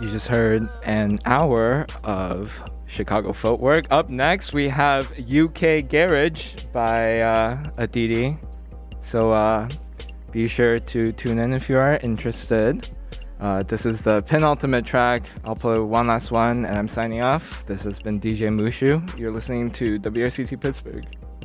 You just heard an hour of Chicago footwork. Up next, we have UK Garage by Aditi. So be sure to tune in if you are interested. This is the penultimate track. I'll play one last one, and I'm signing off. This has been DJ Mushu. You're listening to WRCT Pittsburgh.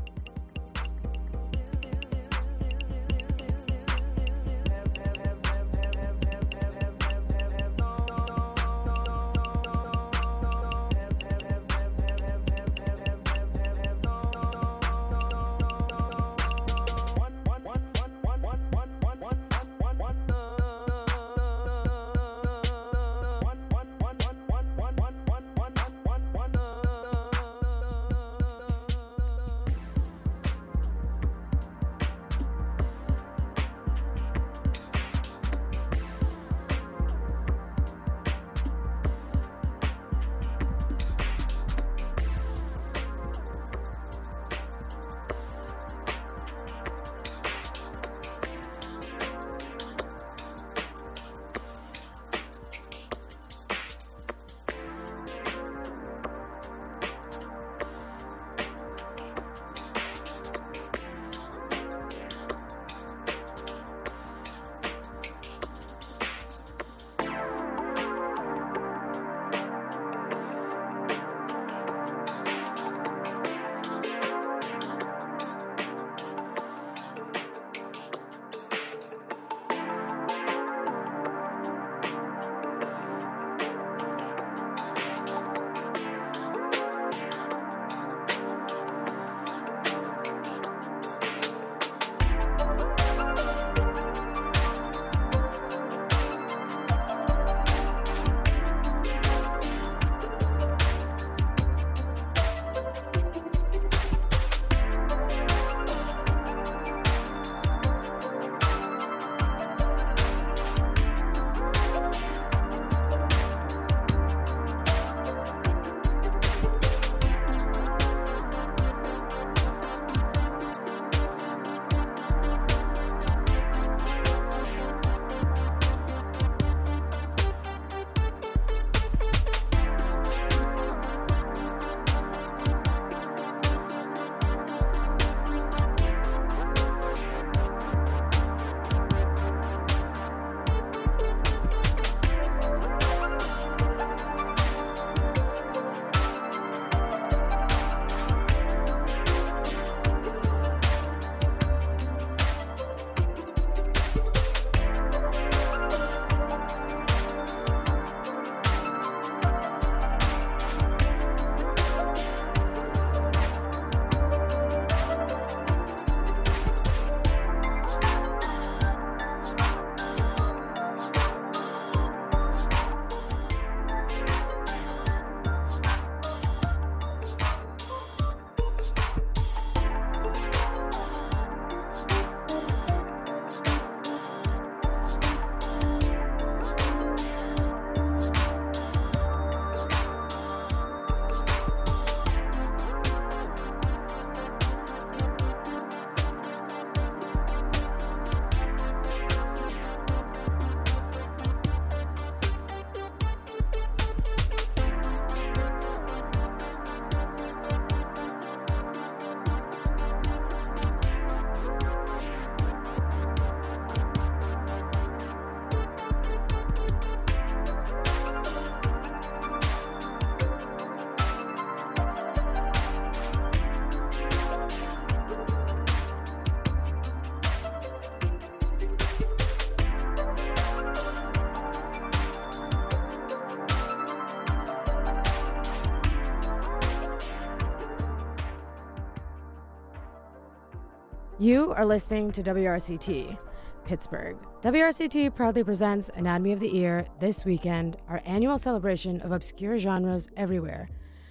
You are listening to WRCT, Pittsburgh. WRCT proudly presents Anatomy of the Ear this weekend, our annual celebration of obscure genres everywhere.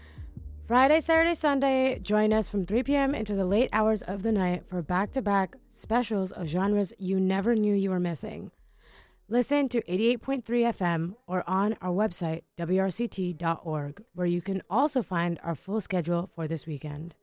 Friday, Saturday, Sunday, join us from 3 p.m. into the late hours of the night for back-to-back specials of genres you never knew you were missing. Listen to 88.3 FM or on our website, wrct.org, where you can also find our full schedule for this weekend.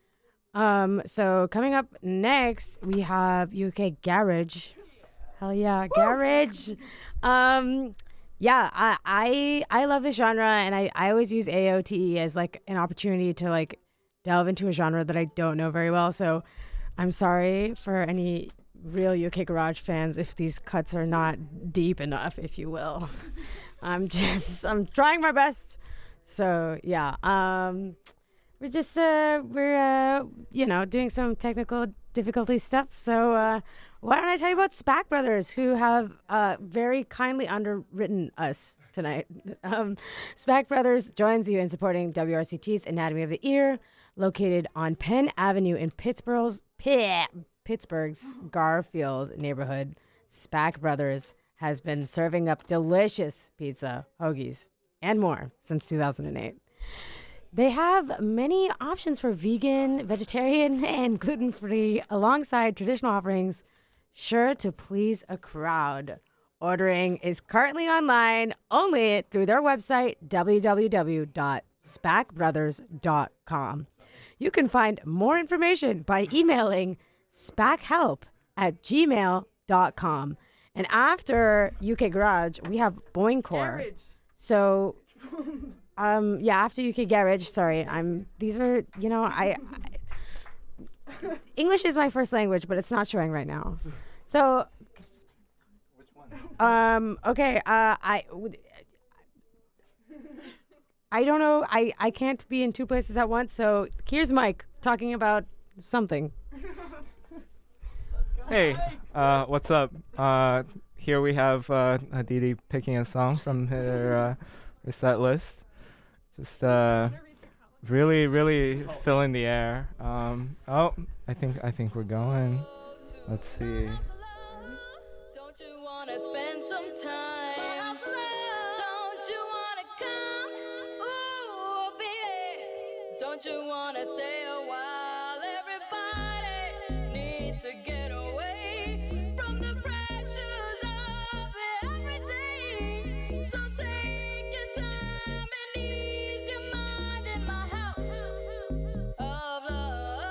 So coming up next, we have UK Garage. Hell yeah, Garage. Yeah, I love this genre, and I always use AOTE as like an opportunity to like delve into a genre that I don't know very well. So I'm sorry for any real UK garage fans if these cuts are not deep enough, if you will. I'm trying my best. So yeah, we're just doing some technical difficulty stuff. So why don't I tell you about SPAC Brothers, who have very kindly underwritten us tonight. SPAC Brothers joins you in supporting WRCT's Anatomy of the Ear, located on Penn Avenue in Pittsburgh's Garfield neighborhood. SPAC Brothers has been serving up delicious pizza, hoagies, and more since 2008. They have many options for vegan, vegetarian, and gluten-free alongside traditional offerings, sure to please a crowd. Ordering is currently online only through their website, www.spacbrothers.com. You can find more information by emailing spachelp@gmail.com. And after UK Garage, we have Boingcore. Garage. So, after UK Garage, sorry, English is my first language, but it's not showing right now. So, which one? Okay, I don't know. I can't be in two places at once. So here's Mike talking about something. Hey, what's up? Here we have Aditi picking a song from her set list. Just really, really filling the air. I think we're going. Let's see. Don't you wanna spend some time? Don't you wanna come? Ooh, baby. Don't you wanna stay a while? Everybody needs to get away from the pressures of everyday. So take your time and ease your mind in my house of love.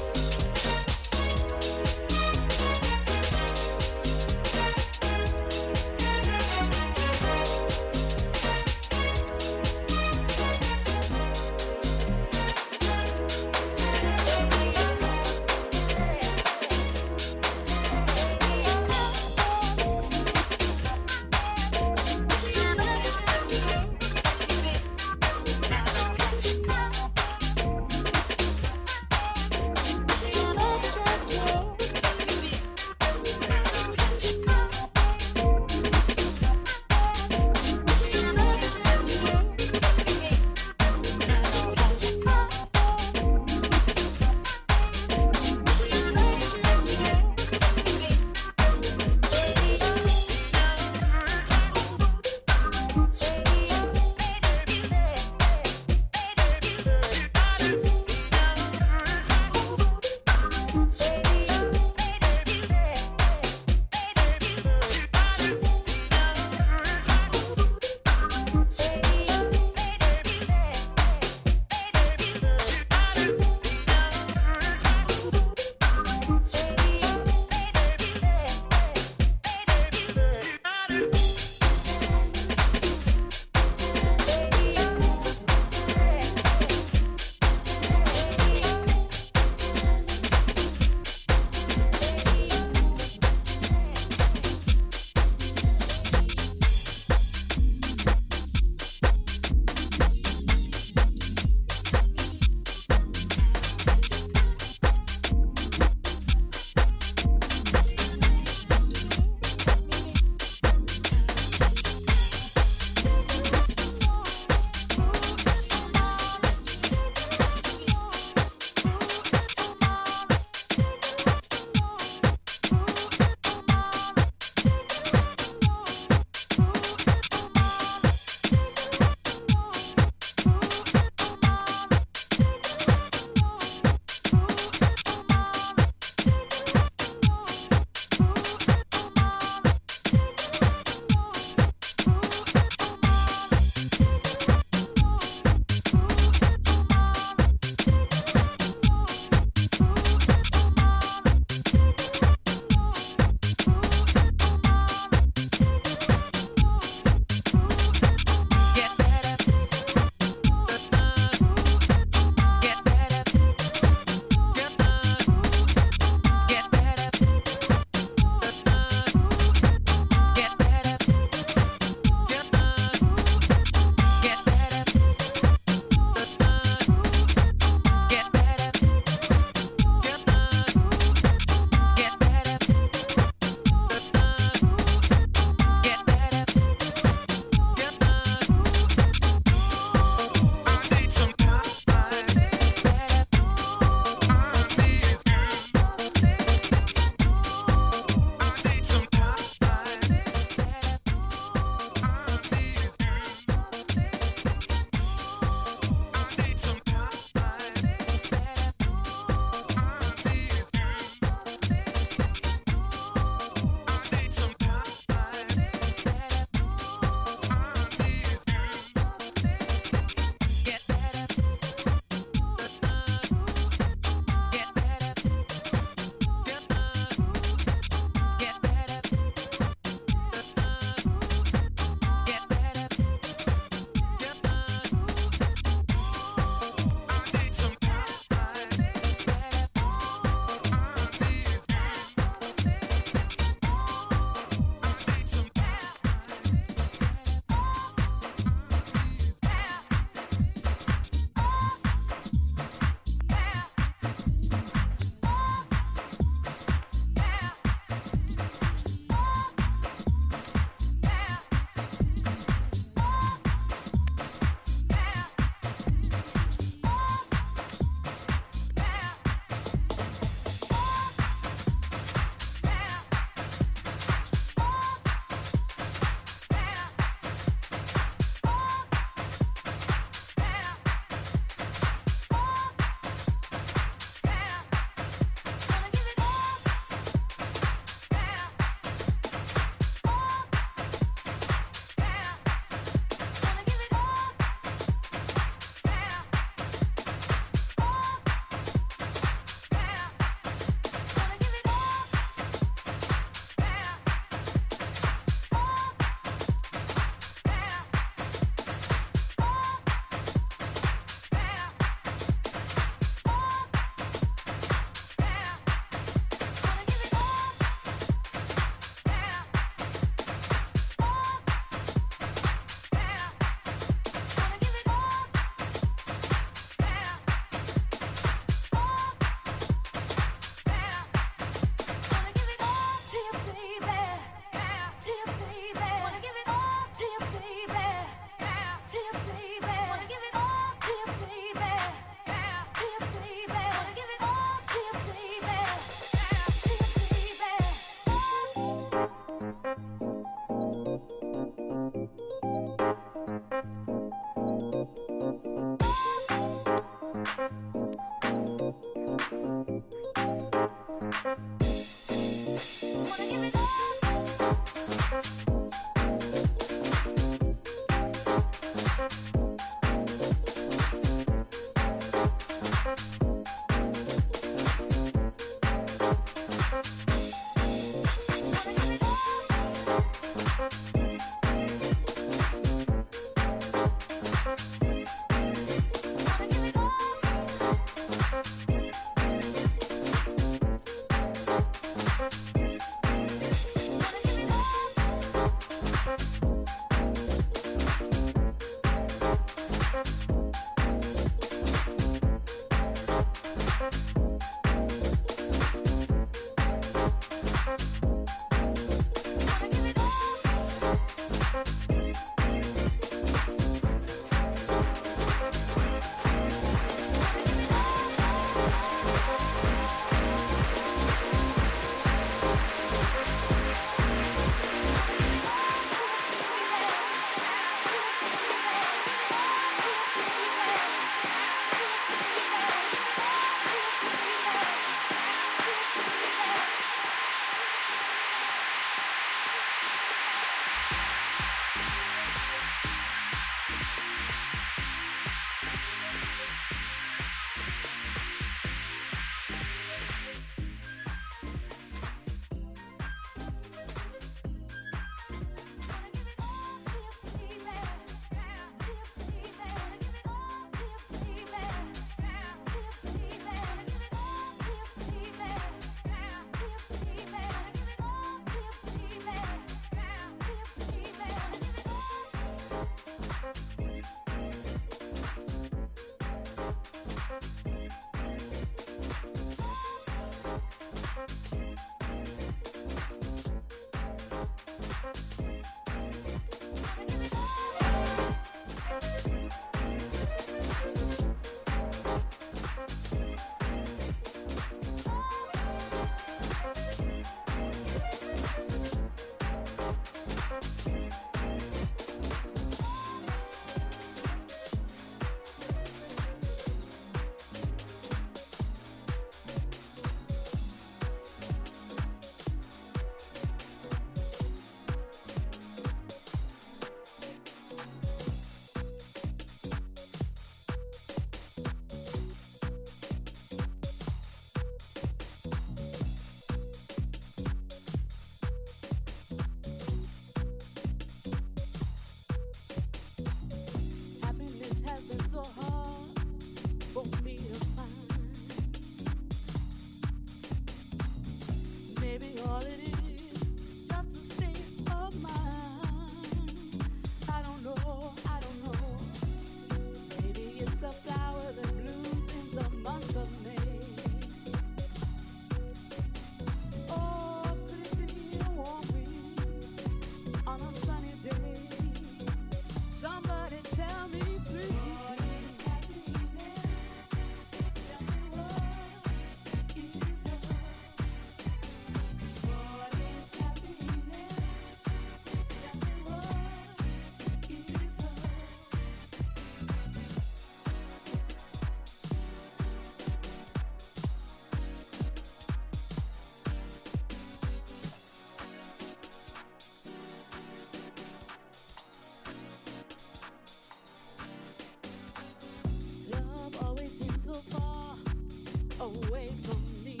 away from me.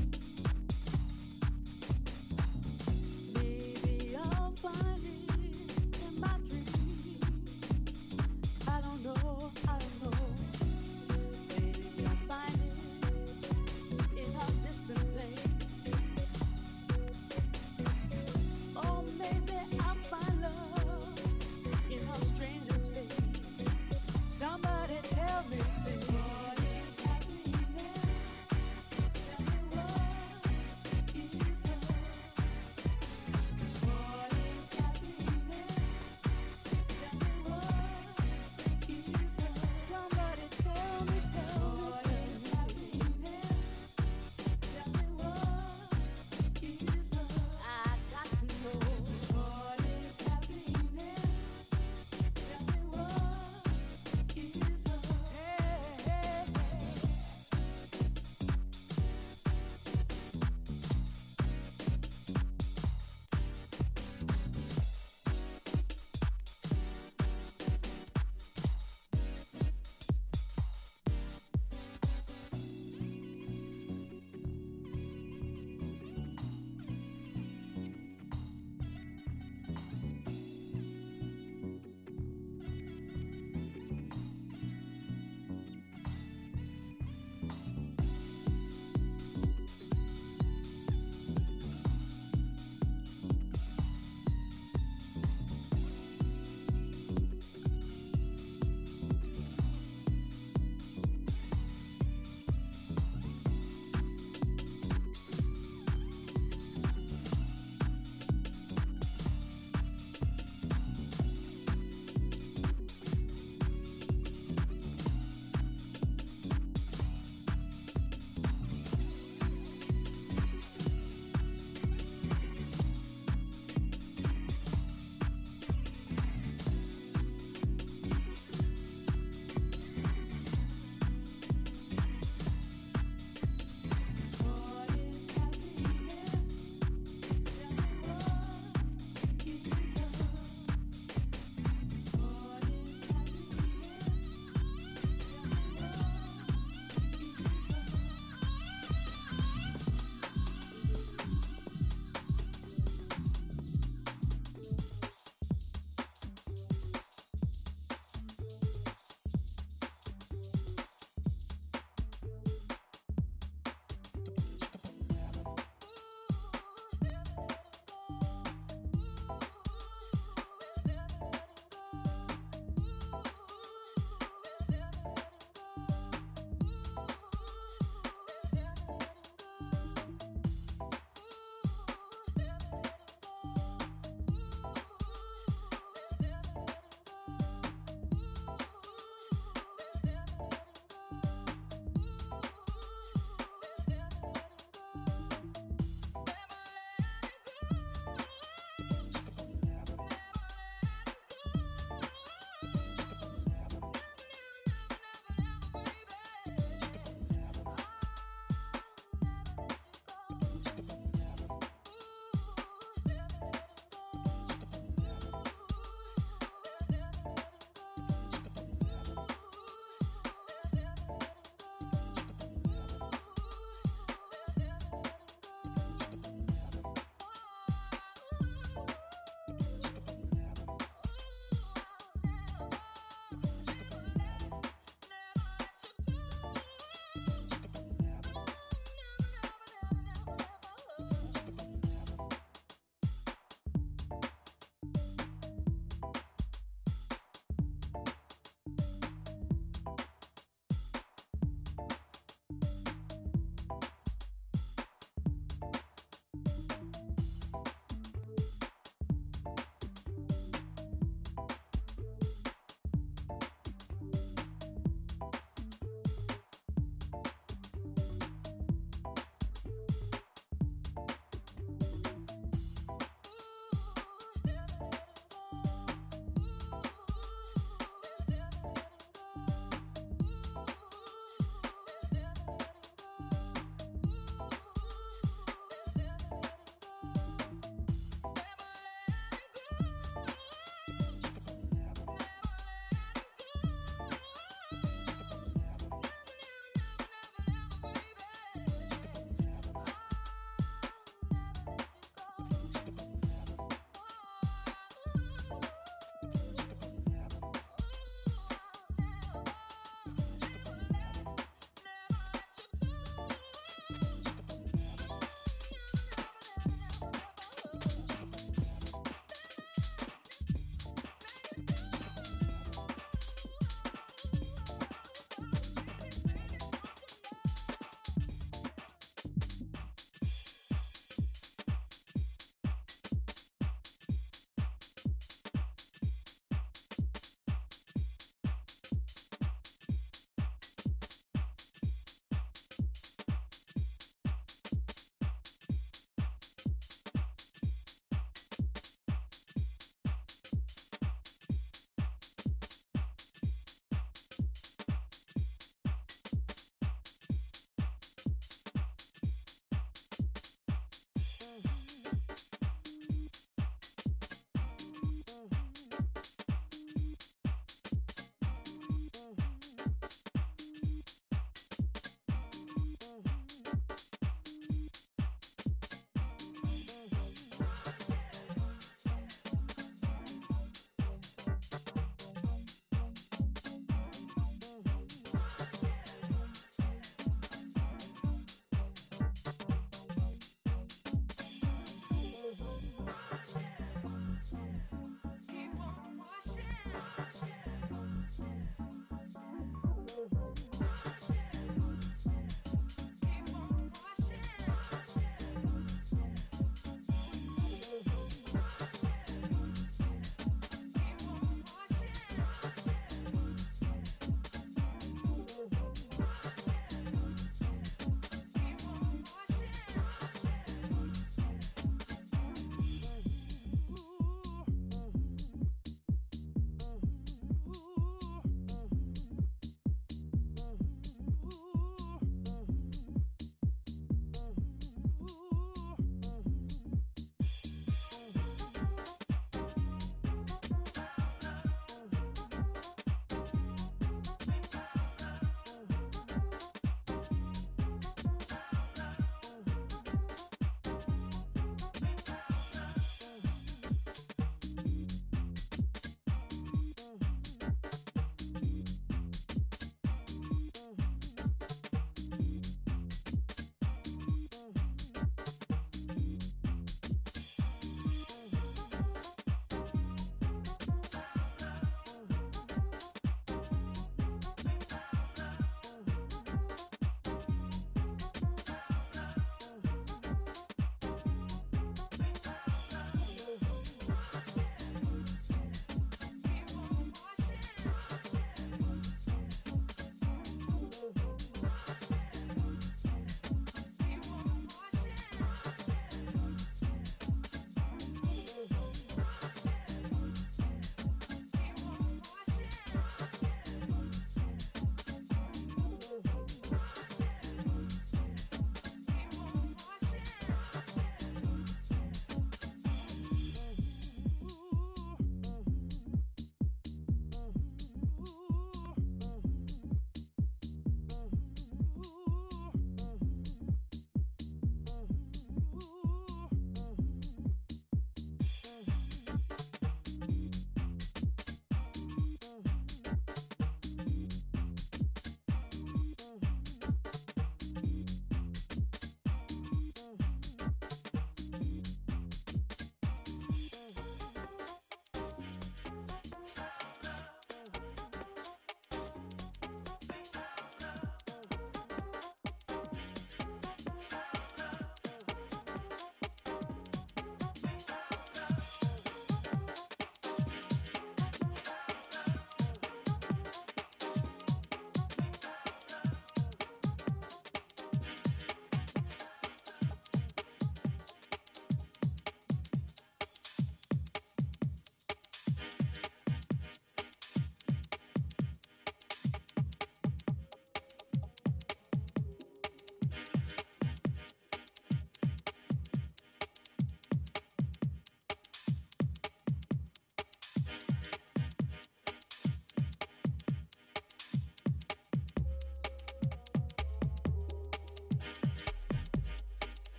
Maybe I'll find it in my dreams. I don't know, I don't know. Maybe I'll find it in a distant place. Or maybe I'll find love in a stranger's face. Somebody tell me, please.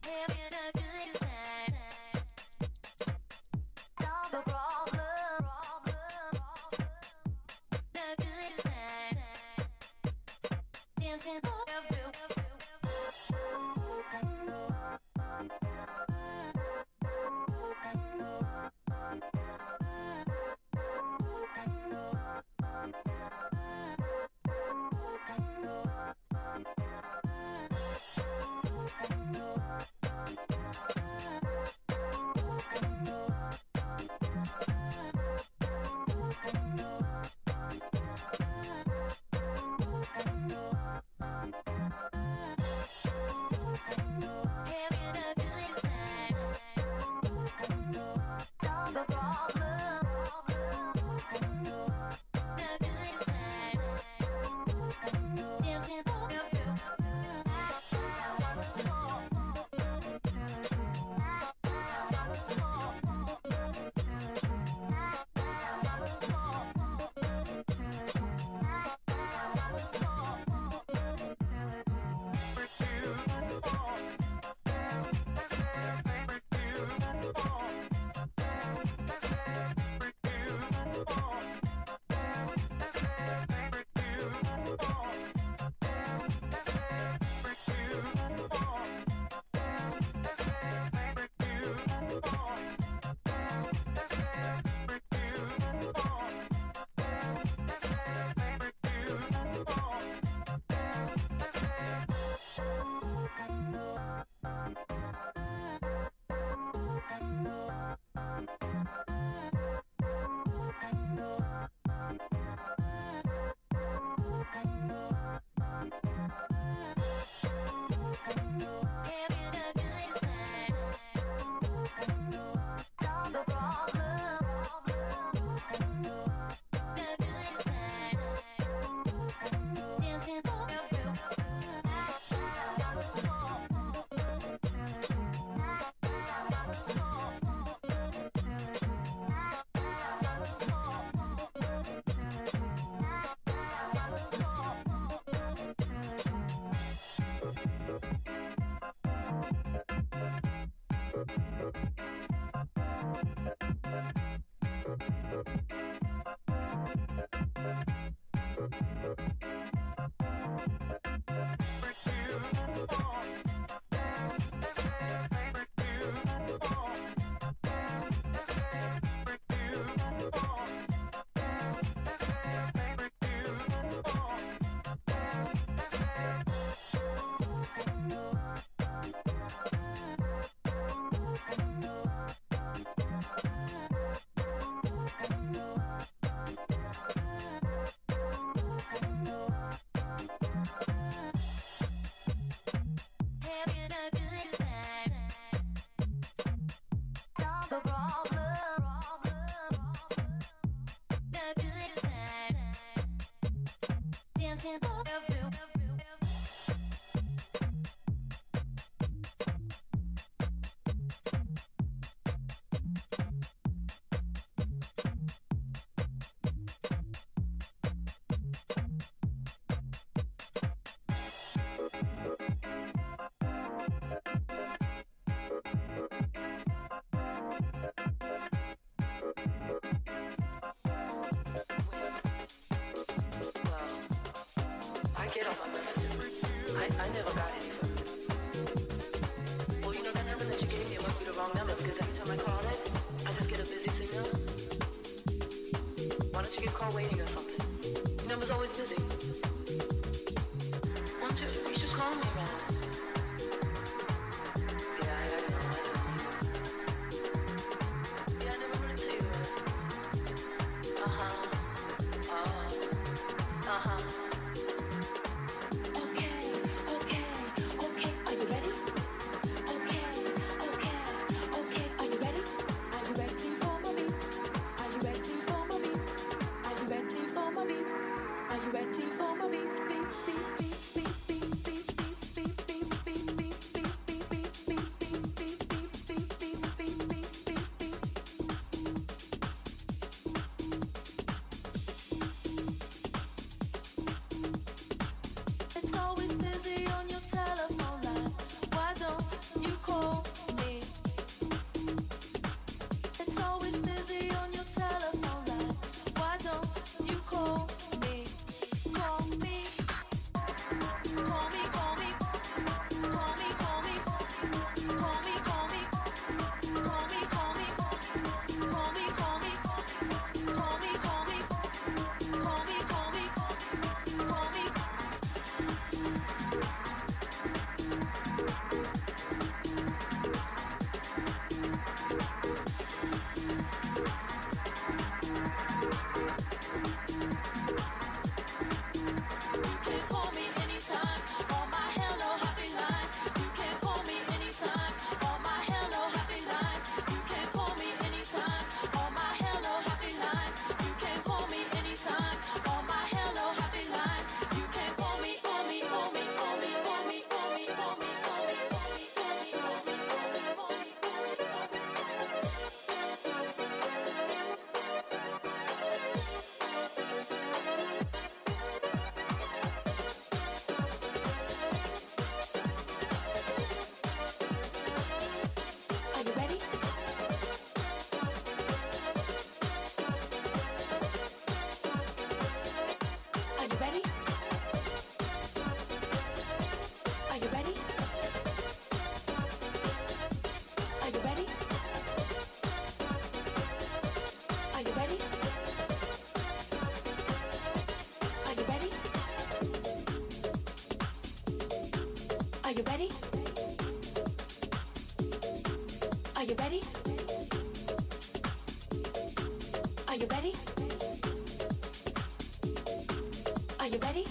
having a good time. Solve the problem, a good time. Dancing for you. Having a good time. Solve the problem, a good time. Dancing for you. Having a good time. Solve the problem, a good time. Dancing for you. Having a good time. Solve the problem, a good time. Dancing for you. I get all my messages. I never got any from you. Well, you know that number that you gave me, it must be the wrong number because every time I call it, I just get a busy signal. Why don't you get call waiting or something? Your number's always busy. Why don't you should call me, man. Yeah, I know. Yeah, I never run into you. Ready for you ready? Are you ready? Are you ready? Are you ready?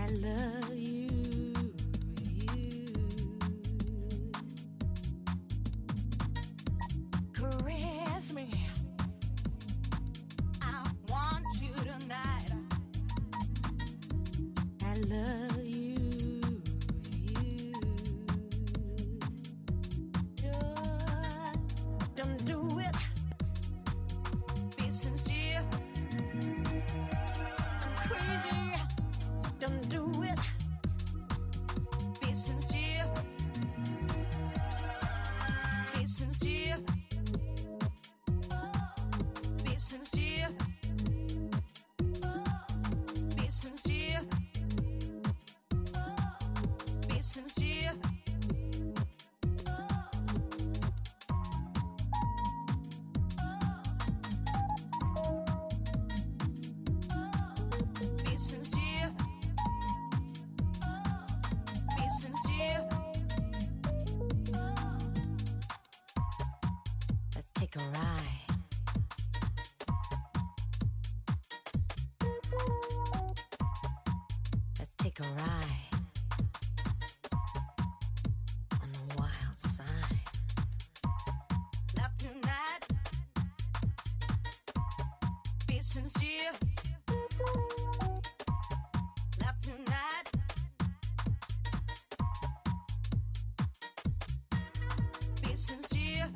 love you. Caress me. I want you tonight. I love you. Don't do it. Be sincere. I'm crazy. Don't do it. Be sincere. Be sincere. Be sincere. Be sincere. Be sincere. Be sincere. Be sincere. Let's take a ride. Let's take a ride on the wild side. Love tonight. Be sincere. Love tonight. Be sincere.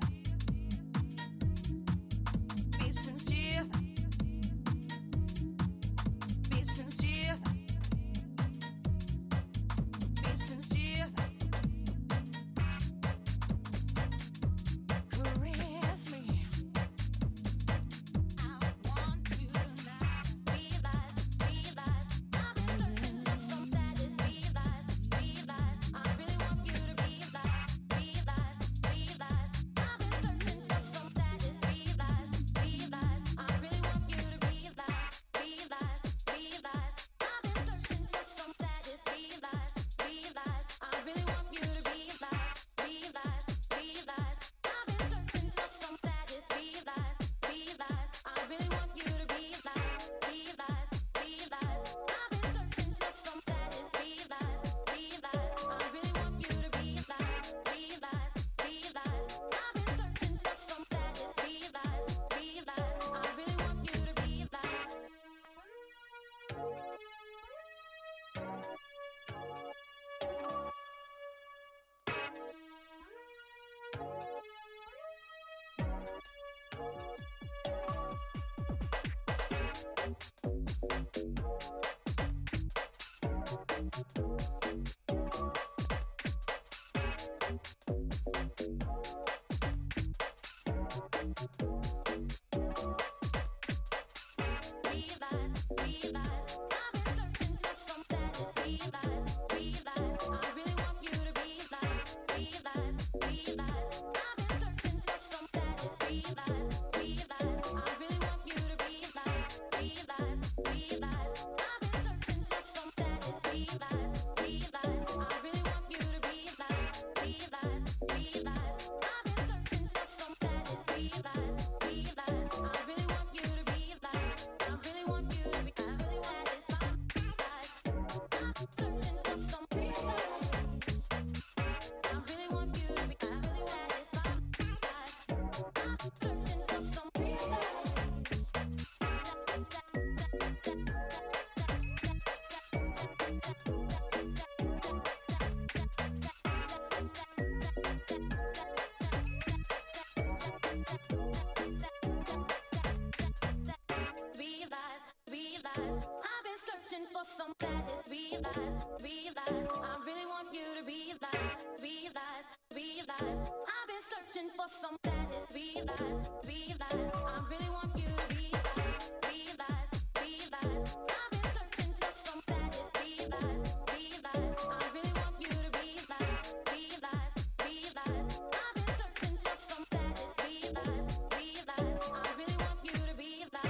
Be sincere. Be sincere. Be sincere. Caress me. I want you tonight. Be light, be light. I've been searching for some sadness. Be light, be light. I really want you to be light, be light, be light. I've been searching for some sadness. Be light, be light. I really want you to be light, be light, be light. I've been searching for some sadness. Be light, be light. I really want you to be light, be light, be light. I've been searching for some sadness. Be light, be light. I really want you to be light, be light, be light. I've been searching for some sadness. Be light, be light. I really want you to be light, be light, be light. I've been searching for some sadness. Be light, be light. I really want you to be light. Be light, be light. I've been searching for some sadness. Be light, be light. I really want you to be light, be light, be light. I've been searching for some sadness. Be light, be light. I really want you to be light, be light, be light. I've been searching for some sadness. Be light, be light. I really want you to be light, be light, be light. I've been searching for some sadness. Be light, be light. I really want you to be light. I really want you to be. I really want this light. I'm searching for some real. I really want you to be. I really want this light. I'm searching for some Be light, be light. I've been searching for some sadness. Be light, be light. I really want you to be light, be light, be light. I've been searching for some sadness. Be light, be light. I really want you to be light, be light, be light. I've been searching for some sadness. Be light, be light. I really want you to be light, be light, be light. I've been searching for some sadness. Be light, be light. I really want you to be light.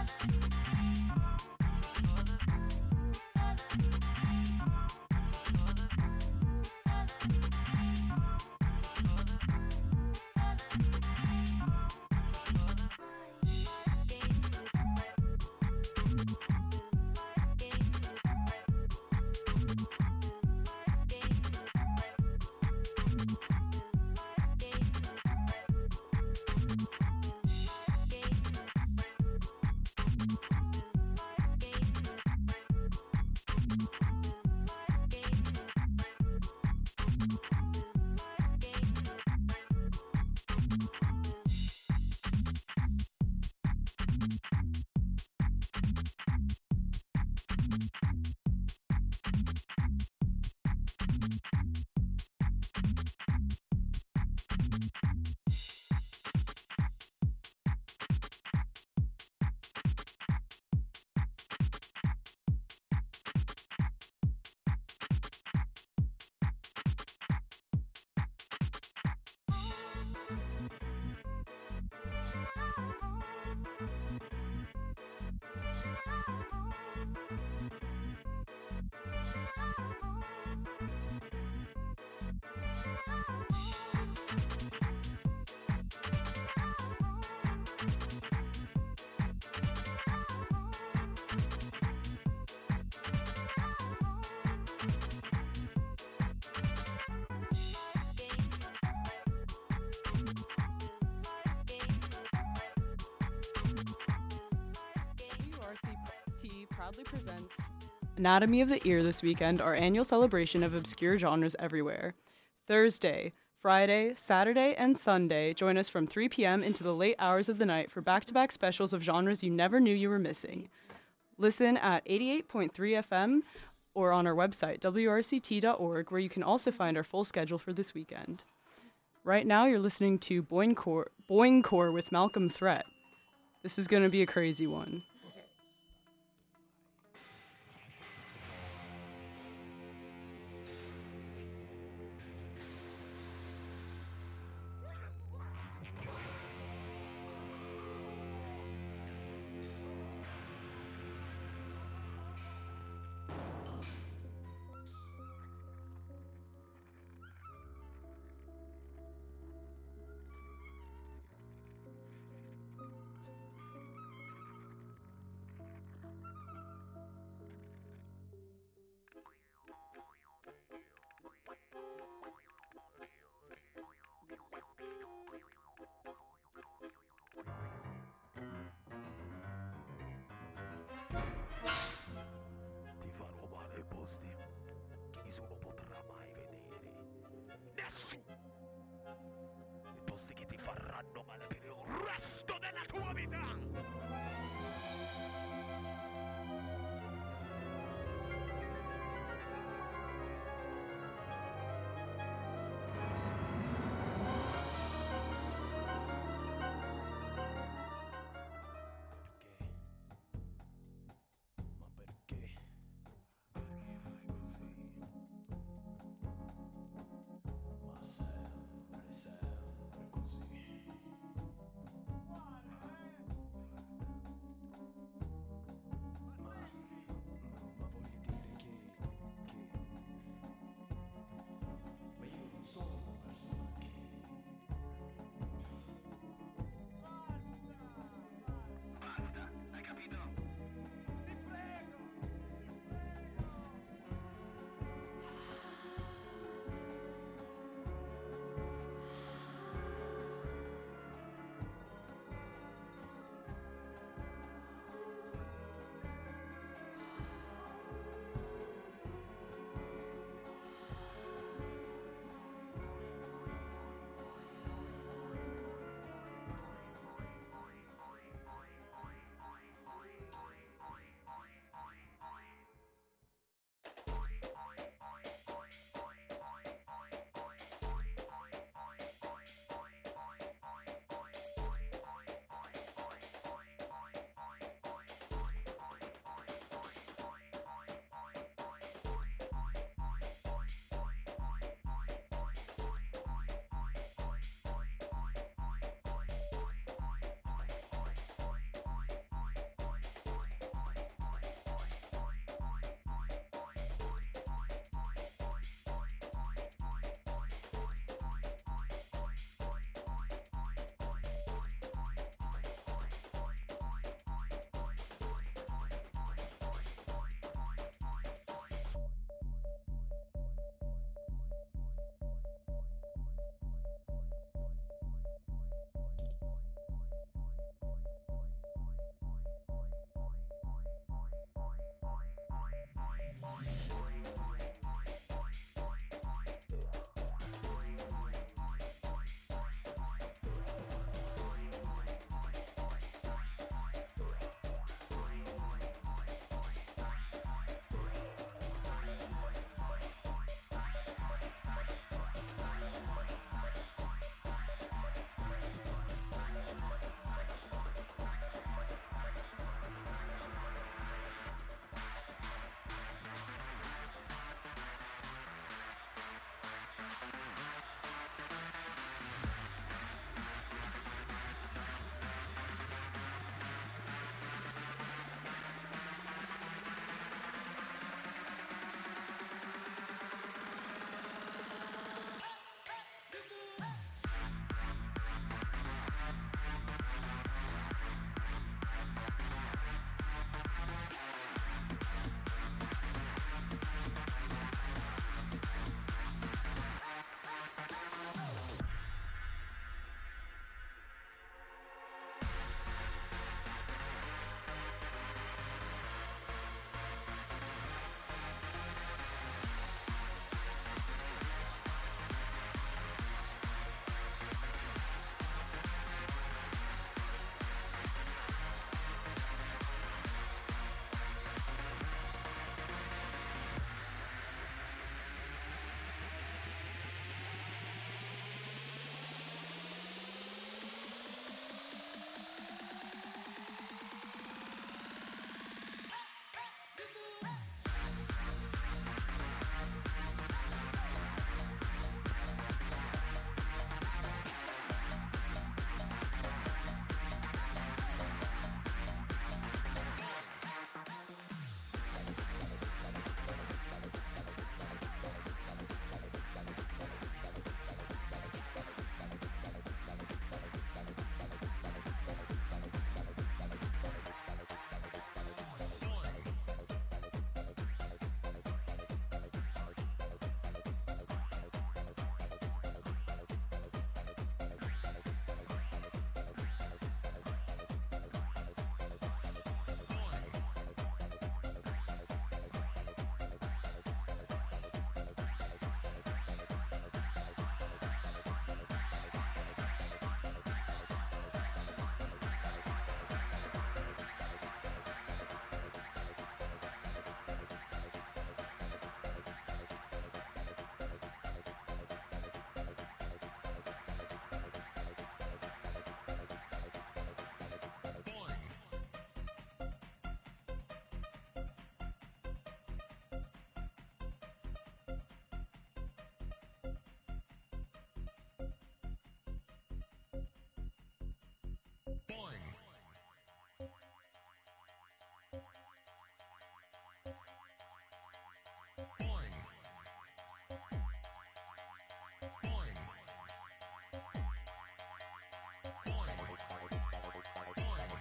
WRCT proudly presents Anatomy of the Ear this weekend, our annual celebration of obscure genres everywhere. Thursday, Friday, Saturday, and Sunday, join us from 3 p.m. into the late hours of the night for back-to-back specials of genres you never knew you were missing. Listen at 88.3 FM or on our website, wrct.org, where you can also find our full schedule for this weekend. Right now, you're listening to Boingcore with Malcolm Threat. This is going to be a crazy one.